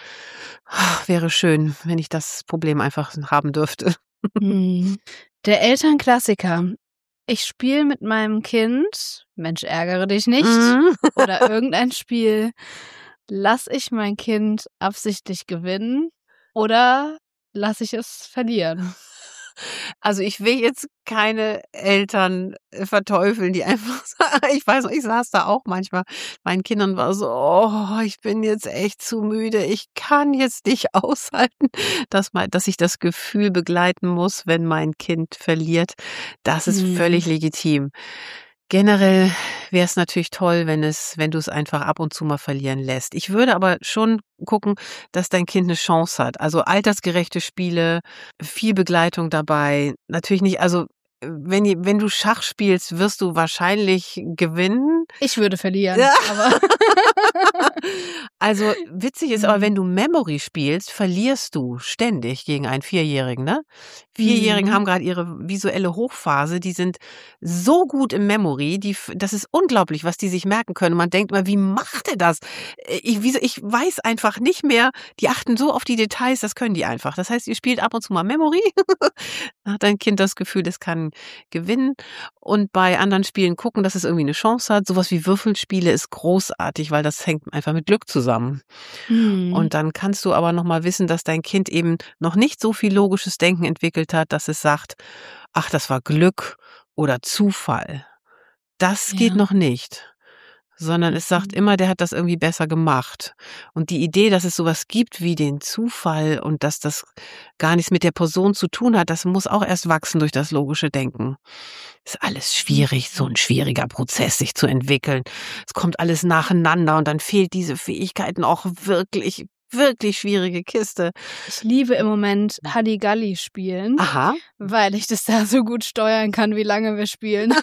wäre schön, wenn ich das Problem einfach haben dürfte. Hm. Der Elternklassiker. Ich spiele mit meinem Kind, Mensch, ärgere dich nicht, Mhm. oder irgendein Spiel. Lass ich mein Kind absichtlich gewinnen oder lass ich es verlieren? Also ich will jetzt keine Eltern äh, verteufeln, die einfach sagen, ich weiß noch, ich saß da auch manchmal, meinen Kindern war so, oh, ich bin jetzt echt zu müde, ich kann jetzt nicht aushalten, dass, mal, dass ich das Gefühl begleiten muss, wenn mein Kind verliert. Das ist Hm. völlig legitim. Generell wäre es natürlich toll, wenn es, wenn du es einfach ab und zu mal verlieren lässt. Ich würde aber schon gucken, dass dein Kind eine Chance hat. Also altersgerechte Spiele, viel Begleitung dabei. Natürlich nicht, also wenn, ihr- wenn du Schach spielst, wirst du wahrscheinlich gewinnen. Ich würde verlieren, Ja. aber Also witzig ist aber, Mhm. wenn du Memory spielst, verlierst du ständig gegen einen Vierjährigen, ne? Vierjährigen Mhm. haben gerade ihre visuelle Hochphase, die sind so gut im Memory, die, f- das ist unglaublich, was die sich merken können. Man denkt immer, wie macht er das? Äh, Ich, wieso, ich weiß einfach nicht mehr, die achten so auf die Details, das können die einfach. Das heißt, ihr spielt ab und zu mal Memory, dann hat dein Kind das Gefühl, es kann Spielen gewinnen und bei anderen Spielen gucken, dass es irgendwie eine Chance hat. Sowas wie Würfelspiele ist großartig, weil das hängt einfach mit Glück zusammen. Mhm. Und dann kannst du aber nochmal wissen, dass dein Kind eben noch nicht so viel logisches Denken entwickelt hat, dass es sagt, ach, das war Glück oder Zufall. Das geht Ja. noch nicht. Sondern es sagt Mhm. immer, der hat das irgendwie besser gemacht. Und die Idee, dass es sowas gibt wie den Zufall und dass das gar nichts mit der Person zu tun hat, das muss auch erst wachsen durch das logische Denken. Ist alles schwierig, so ein schwieriger Prozess, sich zu entwickeln. Es kommt alles nacheinander und dann fehlt diese Fähigkeiten auch wirklich, wirklich schwierige Kiste. Ich liebe im Moment Halligalli spielen, Aha. weil ich das da so gut steuern kann, wie lange wir spielen.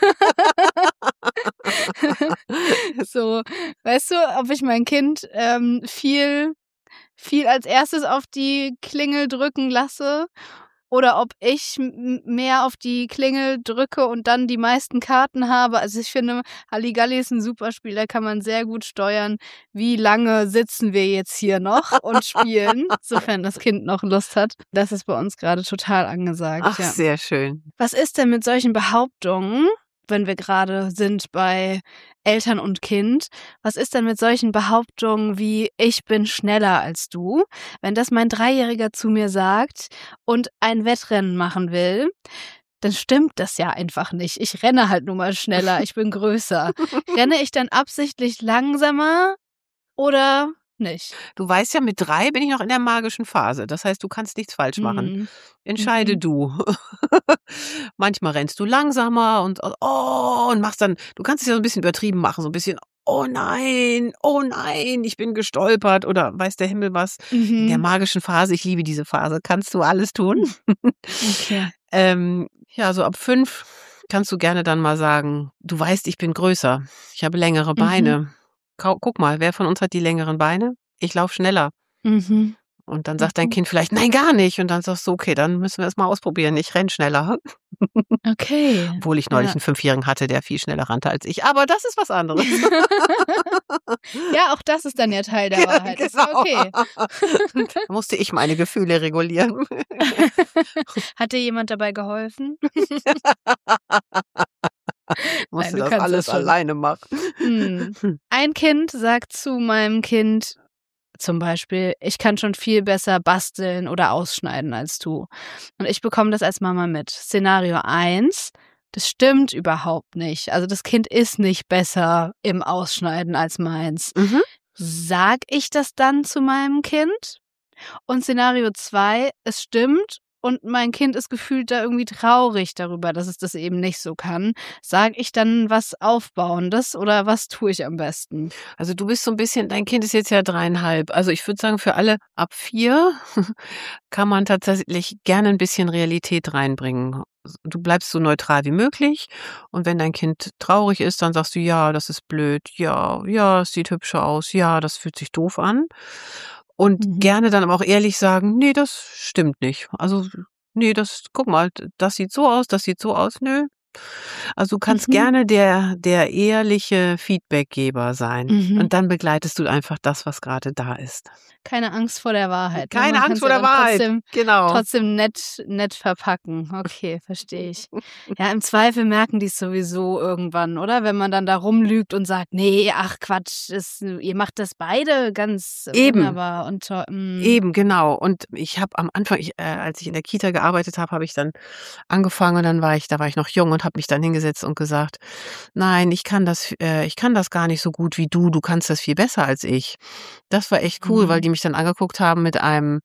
So, weißt du, ob ich mein Kind ähm, viel, viel als erstes auf die Klingel drücken lasse oder ob ich m- mehr auf die Klingel drücke und dann die meisten Karten habe. Also ich finde, Halligalli ist ein super Spiel, da kann man sehr gut steuern, wie lange sitzen wir jetzt hier noch und spielen, sofern das Kind noch Lust hat. Das ist bei uns gerade total angesagt. Ach, ja. sehr schön. Was ist denn mit solchen Behauptungen, wenn wir gerade sind bei Eltern und Kind, was ist denn mit solchen Behauptungen wie ich bin schneller als du? Wenn das mein Dreijähriger zu mir sagt und ein Wettrennen machen will, dann stimmt das ja einfach nicht. Ich renne halt nun mal schneller, ich bin größer. Renne ich dann absichtlich langsamer oder nicht? Du weißt ja, mit drei bin ich noch in der magischen Phase. Das heißt, du kannst nichts falsch machen. Mhm. Entscheide Mhm. du. Manchmal rennst du langsamer und oh und machst dann, du kannst es ja so ein bisschen übertrieben machen, so ein bisschen, oh nein, oh nein, ich bin gestolpert oder weiß der Himmel was. In der Mhm. magischen Phase, ich liebe diese Phase, kannst du alles tun. Okay. ähm, ja, so ab fünf kannst du gerne dann mal sagen, du weißt, ich bin größer, ich habe längere Mhm. Beine. Kau- Guck mal, wer von uns hat die längeren Beine? Ich laufe schneller. Mhm. Und dann sagt dein Mhm. Kind vielleicht, nein, gar nicht. Und dann sagst du, okay, dann müssen wir es mal ausprobieren. Ich renn schneller. Okay. Obwohl ich neulich Ja. einen Fünfjährigen hatte, der viel schneller rannte als ich. Aber das ist was anderes. Ja, auch das ist dann ja Teil der Wahrheit. Ist ja Genau. okay. Da musste ich meine Gefühle regulieren. Hat dir jemand dabei geholfen? Musste du das kannst alles das schon. alleine machen. Hm. Ein Kind sagt zu meinem Kind zum Beispiel, ich kann schon viel besser basteln oder ausschneiden als du. Und ich bekomme das als Mama mit. Szenario eins, das stimmt überhaupt nicht. Also das Kind ist nicht besser im Ausschneiden als meins. Mhm. Sag ich das dann zu meinem Kind? Und Szenario zwei, es stimmt und mein Kind ist gefühlt da irgendwie traurig darüber, dass es das eben nicht so kann. Sag ich dann was Aufbauendes oder was tue ich am besten? Also du bist so ein bisschen, dein Kind ist jetzt ja dreieinhalb. Also ich würde sagen, für alle ab vier kann man tatsächlich gerne ein bisschen Realität reinbringen. Du bleibst so neutral wie möglich und wenn dein Kind traurig ist, dann sagst du, ja, das ist blöd, ja, ja, es sieht hübscher aus, ja, das fühlt sich doof an. Und Mhm. gerne dann aber auch ehrlich sagen, nee, das stimmt nicht. Also, nee, das, guck mal, das sieht so aus, das sieht so aus, nö. Also du kannst Mhm. gerne der, der ehrliche Feedbackgeber sein. Mhm. Und dann begleitest du einfach das, was gerade da ist. Keine Angst vor der Wahrheit. Ne? Keine Man Angst kann's vor ja der dann Wahrheit. Trotzdem, Genau. trotzdem nett, nett verpacken. Okay, verstehe ich. Ja, im Zweifel merken die es sowieso irgendwann, oder? Wenn man dann da rumlügt und sagt, nee, ach Quatsch, das, ihr macht das beide ganz Eben. wunderbar und toll. Mm. Eben, genau. Und ich habe am Anfang, ich, äh, als ich in der Kita gearbeitet habe, habe ich dann angefangen und dann war ich, da war ich noch jung und habe mich dann hingesetzt und gesagt, nein, ich kann das, äh, ich kann das gar nicht so gut wie du, du kannst das viel besser als ich. Das war echt cool, Mhm. weil die mich dann angeguckt haben mit einem,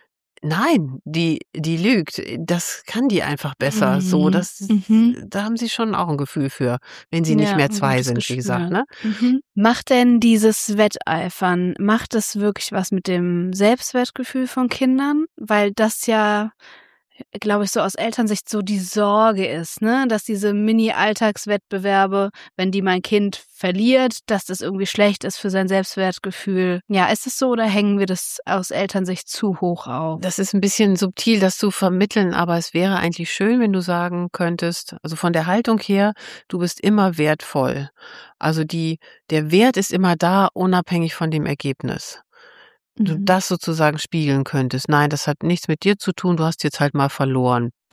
nein, die, die lügt, das kann die einfach besser. So, Mhm. das, Mhm. da haben sie schon auch ein Gefühl für, wenn sie nicht Ja, mehr ein zwei gutes sind, Gespür. wie gesagt, ne? Mhm. Macht denn dieses Wetteifern, macht das wirklich was mit dem Selbstwertgefühl von Kindern? Weil das ja, glaube ich, so aus Elternsicht so die Sorge ist, ne? Dass diese Mini-Alltagswettbewerbe, wenn die mein Kind verliert, dass das irgendwie schlecht ist für sein Selbstwertgefühl. Ja, ist es so oder hängen wir das aus Elternsicht zu hoch auf? Das ist ein bisschen subtil, das zu vermitteln, aber es wäre eigentlich schön, wenn du sagen könntest, also von der Haltung her, du bist immer wertvoll. Also die, der Wert ist immer da, unabhängig von dem Ergebnis. Du Mhm. das sozusagen spiegeln könntest. Nein, das hat nichts mit dir zu tun, du hast jetzt halt mal verloren.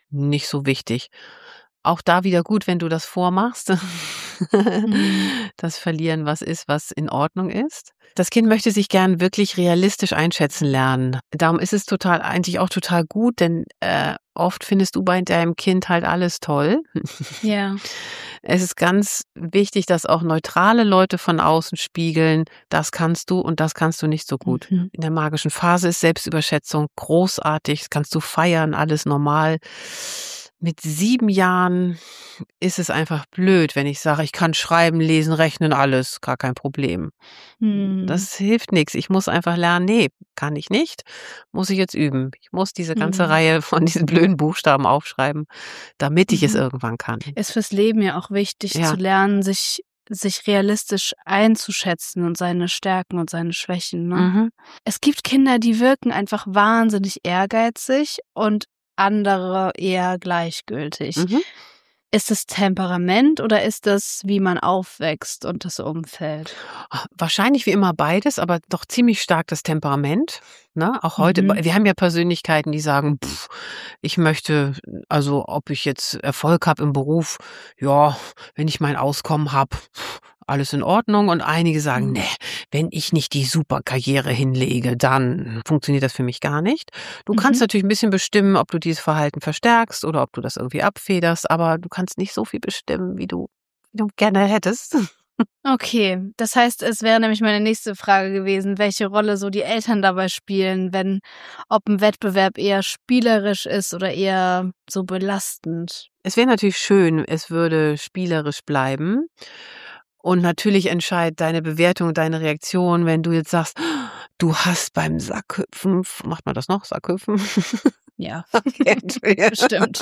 nicht so wichtig. Auch da wieder gut, wenn du das vormachst. Mhm. Das Verlieren was ist, was in Ordnung ist. Das Kind möchte sich gern wirklich realistisch einschätzen lernen. Darum ist es total, eigentlich auch total gut, denn äh, oft findest du bei deinem Kind halt alles toll. Ja. Es ist ganz wichtig, dass auch neutrale Leute von außen spiegeln, das kannst du und das kannst du nicht so gut. Mhm. In der magischen Phase ist Selbstüberschätzung großartig, das kannst du feiern, alles normal. Mit sieben Jahren ist es einfach blöd, wenn ich sage, ich kann schreiben, lesen, rechnen, alles, gar kein Problem. Mhm. Das hilft nichts. Ich muss einfach lernen, nee, kann ich nicht, muss ich jetzt üben. Ich muss diese ganze Mhm. Reihe von diesen blöden Buchstaben aufschreiben, damit ich es Mhm. irgendwann kann. Ist fürs Leben ja auch wichtig Ja. zu lernen, sich sich realistisch einzuschätzen und seine Stärken und seine Schwächen, ne? Mhm. Es gibt Kinder, die wirken einfach wahnsinnig ehrgeizig und andere eher gleichgültig. Mhm. Ist es Temperament oder ist das, wie man aufwächst und das Umfeld? Wahrscheinlich wie immer beides, aber doch ziemlich stark das Temperament. Ne? Auch heute, Mhm. wir haben ja Persönlichkeiten, die sagen, pff, ich möchte, also ob ich jetzt Erfolg habe im Beruf, ja, wenn ich mein Auskommen habe, alles in Ordnung. Und einige sagen, Mhm. nee, wenn ich nicht die super Karriere hinlege, dann funktioniert das für mich gar nicht. Du kannst Mhm. natürlich ein bisschen bestimmen, ob du dieses Verhalten verstärkst oder ob du das irgendwie abfederst, aber du kannst nicht so viel bestimmen, wie du, wie du gerne hättest. Okay, das heißt, es wäre nämlich meine nächste Frage gewesen, welche Rolle so die Eltern dabei spielen, wenn, ob ein Wettbewerb eher spielerisch ist oder eher so belastend. Es wäre natürlich schön, es würde spielerisch bleiben. Und natürlich entscheidet deine Bewertung, deine Reaktion, wenn du jetzt sagst, du hast beim Sackhüpfen, macht man das noch, Sackhüpfen? Ja, Okay, Entschuldigung. bestimmt.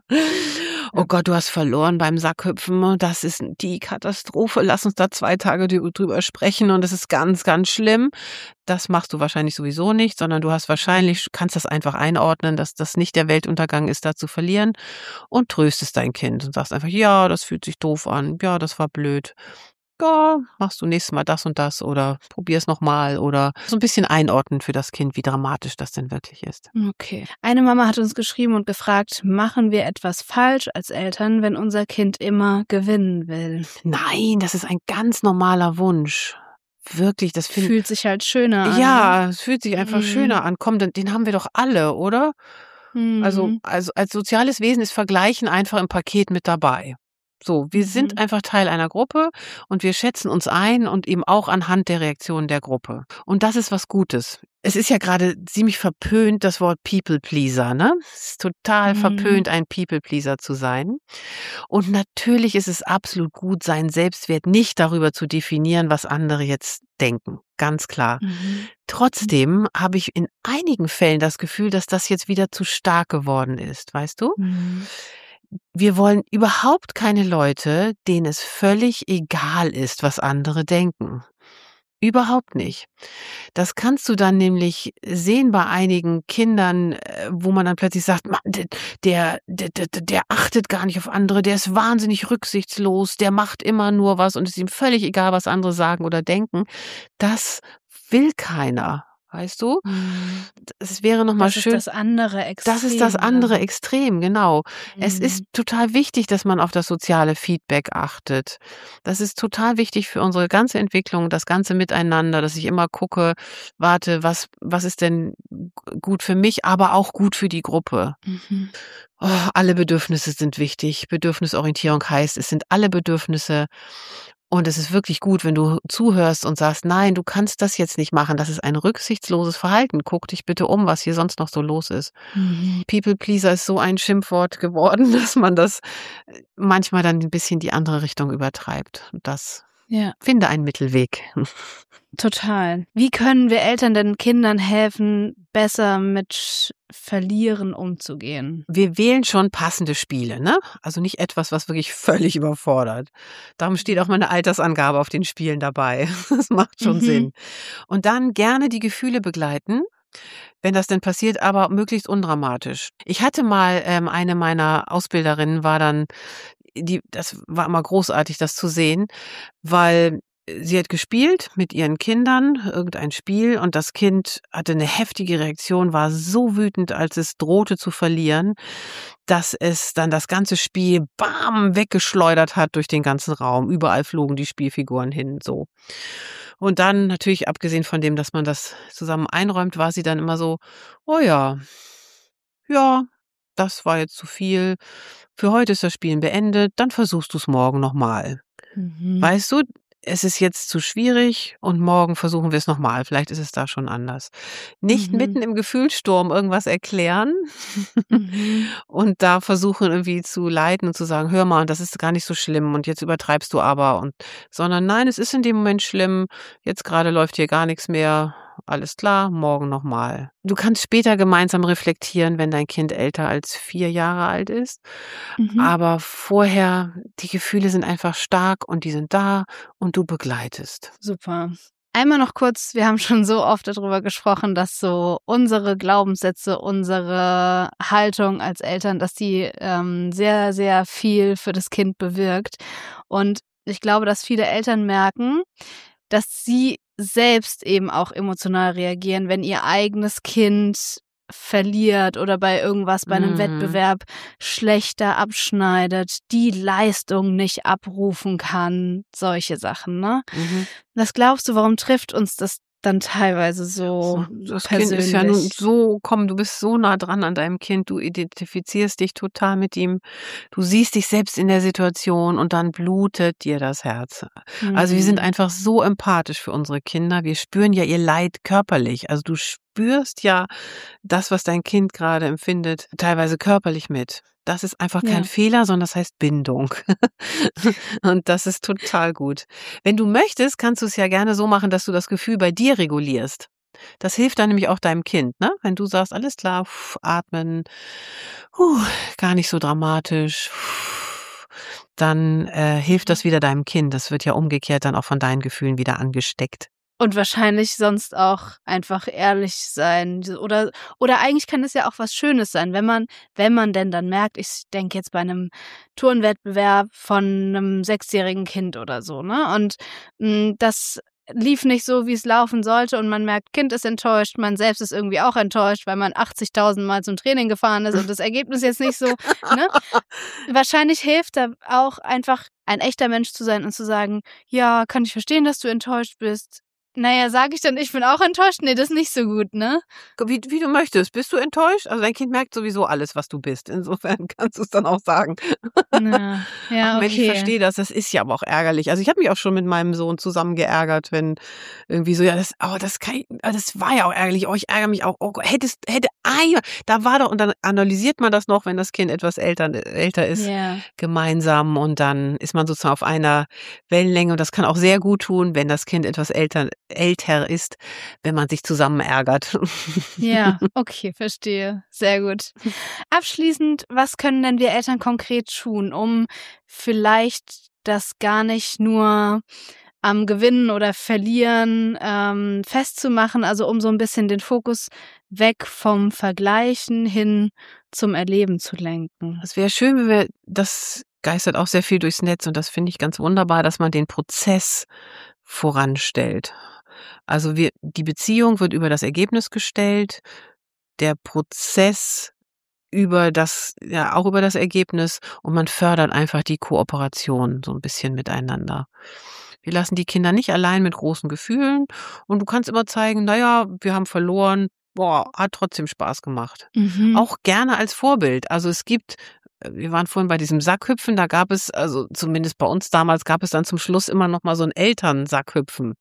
Oh Gott, du hast verloren beim Sackhüpfen. Das ist die Katastrophe. Lass uns da zwei Tage drü- drüber sprechen und es ist ganz, ganz schlimm. Das machst du wahrscheinlich sowieso nicht, sondern du hast wahrscheinlich, kannst das einfach einordnen, dass das nicht der Weltuntergang ist, da zu verlieren und tröstest dein Kind und sagst einfach, ja, das fühlt sich doof an. Ja, das war blöd. Ja, machst du nächstes Mal das und das oder probier's nochmal oder so ein bisschen einordnen für das Kind, wie dramatisch das denn wirklich ist. Okay. Eine Mama hat uns geschrieben und gefragt, machen wir etwas falsch als Eltern, wenn unser Kind immer gewinnen will? Nein, das ist ein ganz normaler Wunsch. Wirklich, das finde Fühlt sich halt schöner an. ja, es fühlt sich einfach Mhm. schöner an. Komm, den, den haben wir doch alle, oder? Mhm. Also, also als soziales Wesen ist Vergleichen einfach im Paket mit dabei. So, wir Mhm. sind einfach Teil einer Gruppe und wir schätzen uns ein und eben auch anhand der Reaktion der Gruppe. Und das ist was Gutes. Es ist ja gerade ziemlich verpönt, das Wort People-Pleaser, ne? Es ist total Mhm. verpönt, ein People-Pleaser zu sein. Und natürlich ist es absolut gut, seinen Selbstwert nicht darüber zu definieren, was andere jetzt denken. Ganz klar. Mhm. Trotzdem habe ich in einigen Fällen das Gefühl, dass das jetzt wieder zu stark geworden ist, weißt du? Mhm. Wir wollen überhaupt keine Leute, denen es völlig egal ist, was andere denken. Überhaupt nicht. Das kannst du dann nämlich sehen bei einigen Kindern, äh, wo man dann plötzlich sagt, "Ma, der, der, der, der, der achtet gar nicht auf andere, der ist wahnsinnig rücksichtslos, der macht immer nur was und es ist ihm völlig egal, was andere sagen oder denken." Das will keiner, weißt du? Mhm. Es wäre nochmal Das ist schön. das andere Extrem. Das ist das andere dann. Extrem, genau. Es Mhm. ist total wichtig, dass man auf das soziale Feedback achtet. Das ist total wichtig für unsere ganze Entwicklung, das ganze Miteinander, dass ich immer gucke, warte, was, was ist denn g- gut für mich, aber auch gut für die Gruppe. Mhm. Oh, alle Bedürfnisse sind wichtig. Bedürfnisorientierung heißt, es sind alle Bedürfnisse. Und es ist wirklich gut, wenn du zuhörst und sagst, nein, du kannst das jetzt nicht machen. Das ist ein rücksichtsloses Verhalten. Guck dich bitte um, was hier sonst noch so los ist. Mhm. People Pleaser ist so ein Schimpfwort geworden, dass man das manchmal dann ein bisschen die andere Richtung übertreibt. Und das Ja, finde einen Mittelweg. total. Wie können wir Eltern den Kindern helfen, besser mit Verlieren umzugehen? Wir wählen schon passende Spiele, ne? Also nicht etwas, was wirklich völlig überfordert. Darum steht auch meine Altersangabe auf den Spielen dabei. Das macht schon Mhm. Sinn. Und dann gerne die Gefühle begleiten, wenn das denn passiert, aber möglichst undramatisch. Ich hatte mal ähm, eine meiner Ausbilderinnen war dann, die, das war immer großartig, das zu sehen, weil sie hat gespielt mit ihren Kindern, irgendein Spiel, und das Kind hatte eine heftige Reaktion, war so wütend, als es drohte zu verlieren, dass es dann das ganze Spiel bam weggeschleudert hat durch den ganzen Raum. Überall flogen die Spielfiguren hin, so. Und dann natürlich, abgesehen von dem, dass man das zusammen einräumt, war sie dann immer so, oh ja, ja, das war jetzt zu viel. Für heute ist das Spielen beendet, dann versuchst du es morgen nochmal. Mhm. Weißt du, es ist jetzt zu schwierig und morgen versuchen wir es nochmal. Vielleicht ist es da schon anders. Nicht Mhm. mitten im Gefühlssturm irgendwas erklären Mhm. und da versuchen irgendwie zu leiten und zu sagen, hör mal, das ist gar nicht so schlimm und jetzt übertreibst du aber, und sondern nein, es ist in dem Moment schlimm. Jetzt gerade läuft hier gar nichts mehr. Alles klar, morgen nochmal. Du kannst später gemeinsam reflektieren, wenn dein Kind älter als vier Jahre alt ist. Mhm. Aber vorher, die Gefühle sind einfach stark und die sind da und du begleitest. Super. Einmal noch kurz, wir haben schon so oft darüber gesprochen, dass so unsere Glaubenssätze, unsere Haltung als Eltern, dass die ähm, sehr, sehr viel für das Kind bewirkt. Und ich glaube, dass viele Eltern merken, dass sie selbst eben auch emotional reagieren, wenn ihr eigenes Kind verliert oder bei irgendwas, bei einem Mhm. Wettbewerb schlechter abschneidet, die Leistung nicht abrufen kann, solche Sachen, ne? Mhm. Was glaubst du, warum trifft uns das dann teilweise so Das Kind ist ja nun persönlich? so, komm, du bist so nah dran an deinem Kind, du identifizierst dich total mit ihm, du siehst dich selbst in der Situation und dann blutet dir das Herz. Also wir sind Mhm. einfach so empathisch für unsere Kinder, wir spüren ja ihr Leid körperlich, also du spürst ja das, was dein Kind gerade empfindet, teilweise körperlich mit. Das ist einfach kein Ja. Fehler, sondern das heißt Bindung. Und das ist total gut. Wenn du möchtest, kannst du es ja gerne so machen, dass du das Gefühl bei dir regulierst. Das hilft dann nämlich auch deinem Kind, ne? Wenn du sagst, alles klar, pff, atmen, puh, gar nicht so dramatisch, pff, dann äh, hilft das wieder deinem Kind. Das wird ja umgekehrt dann auch von deinen Gefühlen wieder angesteckt. Und wahrscheinlich sonst auch einfach ehrlich sein. Oder, oder eigentlich kann es ja auch was Schönes sein, wenn man, wenn man denn dann merkt, ich denke jetzt bei einem Turnwettbewerb von einem sechsjährigen Kind oder so, ne? Und mh, das lief nicht so, wie es laufen sollte, und man merkt, Kind ist enttäuscht, man selbst ist irgendwie auch enttäuscht, weil man achtzigtausend Mal zum Training gefahren ist und das Ergebnis jetzt nicht so, ne? Wahrscheinlich hilft da auch einfach, ein echter Mensch zu sein und zu sagen, ja, kann ich verstehen, dass du enttäuscht bist. Naja, sage ich dann, ich bin auch enttäuscht? Nee, das ist nicht so gut, ne? Wie, wie du möchtest. Bist du enttäuscht? Also dein Kind merkt sowieso alles, was du bist. Insofern kannst du es dann auch sagen. Ja, ja, Ach Mensch, ich okay. verstehe das. Das ist ja aber auch ärgerlich. Also ich habe mich auch schon mit meinem Sohn zusammen geärgert, wenn irgendwie so, ja, das, oh, das kann ich, ah, das war ja auch ärgerlich. Oh, ich ärgere mich auch. Oh, hättest, hätte, ah, da war doch, und dann analysiert man das noch, wenn das Kind etwas älter, älter ist, Ja. gemeinsam, und dann ist man sozusagen auf einer Wellenlänge, und das kann auch sehr gut tun, wenn das Kind etwas älter, älter ist, wenn man sich zusammen ärgert. Ja, okay, verstehe. Sehr gut. Abschließend, was können denn wir Eltern konkret tun, um vielleicht das gar nicht nur am Gewinnen oder Verlieren ähm, festzumachen, also um so ein bisschen den Fokus weg vom Vergleichen hin zum Erleben zu lenken? Es wäre schön, wenn wir, das geistert auch sehr viel durchs Netz, und das finde ich ganz wunderbar, dass man den Prozess voranstellt. Also wir, die Beziehung wird über das Ergebnis gestellt, der Prozess über das, ja, auch über das Ergebnis, und man fördert einfach die Kooperation so ein bisschen miteinander. Wir lassen die Kinder nicht allein mit großen Gefühlen, und du kannst immer zeigen, naja, wir haben verloren, boah, hat trotzdem Spaß gemacht. Mhm. Auch gerne als Vorbild. Also es gibt, wir waren vorhin bei diesem Sackhüpfen, da gab es, also zumindest bei uns damals, gab es dann zum Schluss immer noch mal so ein Elternsackhüpfen.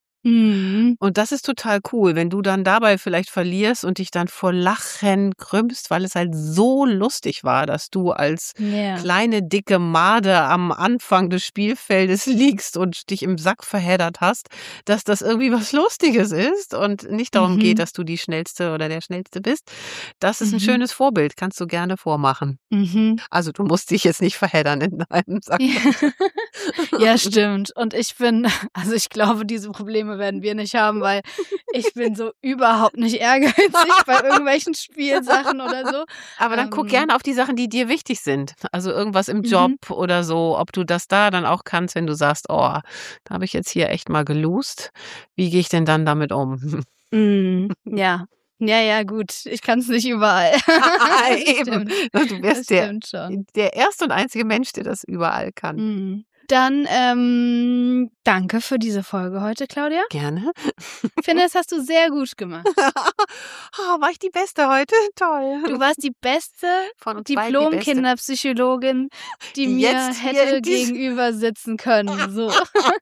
Mhm. Und das ist total cool, wenn du dann dabei vielleicht verlierst und dich dann vor Lachen krümmst, weil es halt so lustig war, dass du als Ja. kleine, dicke Made am Anfang des Spielfeldes liegst und dich im Sack verheddert hast, dass das irgendwie was Lustiges ist und nicht darum Mhm. geht, dass du die Schnellste oder der Schnellste bist. Das ist ein Mhm. schönes Vorbild, kannst du gerne vormachen. Mhm. Also du musst dich jetzt nicht verheddern in deinem Sack. Ja. Ja, stimmt. Und ich bin, also ich glaube, diese Probleme Probleme werden wir nicht haben, weil ich bin so überhaupt nicht ehrgeizig bei irgendwelchen Spielsachen oder so. Aber dann Ähm, guck gerne auf die Sachen, die dir wichtig sind. Also irgendwas im Job Mhm. oder so, ob du das da dann auch kannst, wenn du sagst, oh, da habe ich jetzt hier echt mal geloost. Wie gehe ich denn dann damit um? Mhm. Ja. Ja, ja, gut. Ich kann es nicht überall. Das Eben. stimmt. Du Das wärst der, stimmt schon. der erste und einzige Mensch, der das überall kann. Mhm. Dann ähm, danke für diese Folge heute, Claudia. Gerne. Ich finde, das hast du sehr gut gemacht. Oh, war ich die Beste heute? Toll. Du warst die beste Von uns beiden die Beste. Diplom-Kinderpsychologin, die, Die mir jetzt hier hätte in dies- gegenüber sitzen können. So.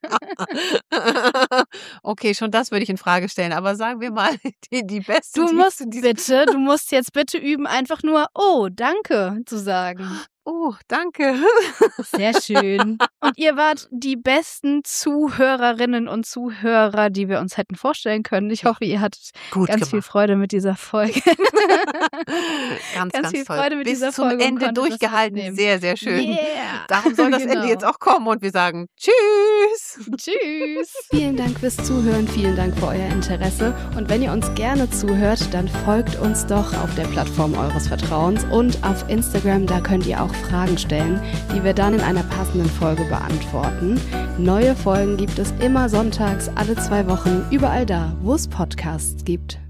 Okay, schon das würde ich in Frage stellen, aber sagen wir mal, die, die Beste. Du die musst zu diesem- bitte, du musst jetzt bitte üben, einfach nur Oh, danke zu sagen. Oh, danke. Sehr schön. Und ihr wart die besten Zuhörerinnen und Zuhörer, die wir uns hätten vorstellen können. Ich hoffe, ihr hattet Gut ganz gemacht. viel Freude mit dieser Folge. Ganz, ganz ganz viel toll. Freude mit Bis dieser zum Folge und Ende konntet was durchgehalten. mitnehmen. Sehr, sehr schön. Yeah. Darum soll das Genau. Ende jetzt auch kommen und wir sagen Tschüss. Tschüss. Vielen Dank fürs Zuhören, vielen Dank für euer Interesse. Und wenn ihr uns gerne zuhört, dann folgt uns doch auf der Plattform eures Vertrauens und auf Instagram, da könnt ihr auch Fragen stellen, die wir dann in einer passenden Folge beantworten. Neue Folgen gibt es immer sonntags, alle zwei Wochen, überall da, wo es Podcasts gibt.